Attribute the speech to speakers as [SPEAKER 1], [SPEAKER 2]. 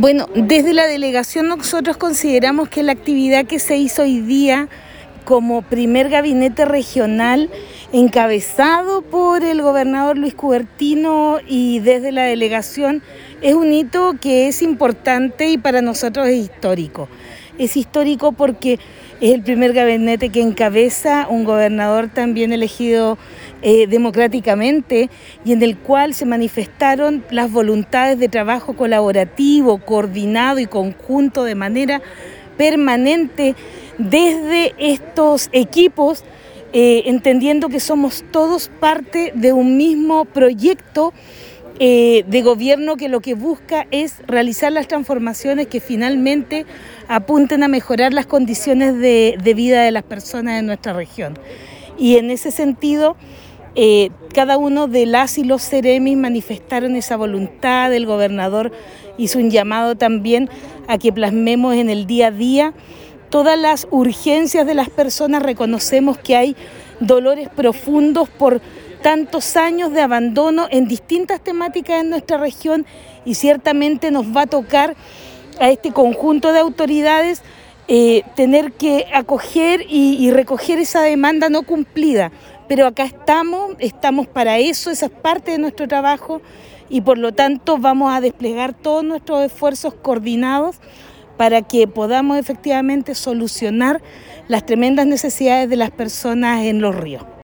[SPEAKER 1] Bueno, desde la delegación nosotros consideramos que la actividad que se hizo hoy día como primer gabinete regional encabezado por el gobernador Luis Cubertino y desde la delegación es un hito que es importante y para nosotros es histórico. Es histórico porque es el primer gabinete que encabeza un gobernador también elegido democráticamente y en el cual se manifestaron las voluntades de trabajo colaborativo, coordinado y conjunto de manera permanente desde estos equipos, entendiendo que somos todos parte de un mismo proyecto de gobierno que lo que busca es realizar las transformaciones que finalmente apunten a mejorar las condiciones de vida de las personas de nuestra región. Y en ese sentido, cada uno de las y los seremis manifestaron esa voluntad. El gobernador hizo un llamado también a que plasmemos en el día a día todas las urgencias de las personas. Reconocemos que hay dolores profundos por tantos años de abandono en distintas temáticas en nuestra región y ciertamente nos va a tocar a este conjunto de autoridades tener que acoger y recoger esa demanda no cumplida. Pero acá estamos para eso, esa es parte de nuestro trabajo y por lo tanto vamos a desplegar todos nuestros esfuerzos coordinados para que podamos efectivamente solucionar las tremendas necesidades de las personas en Los Ríos.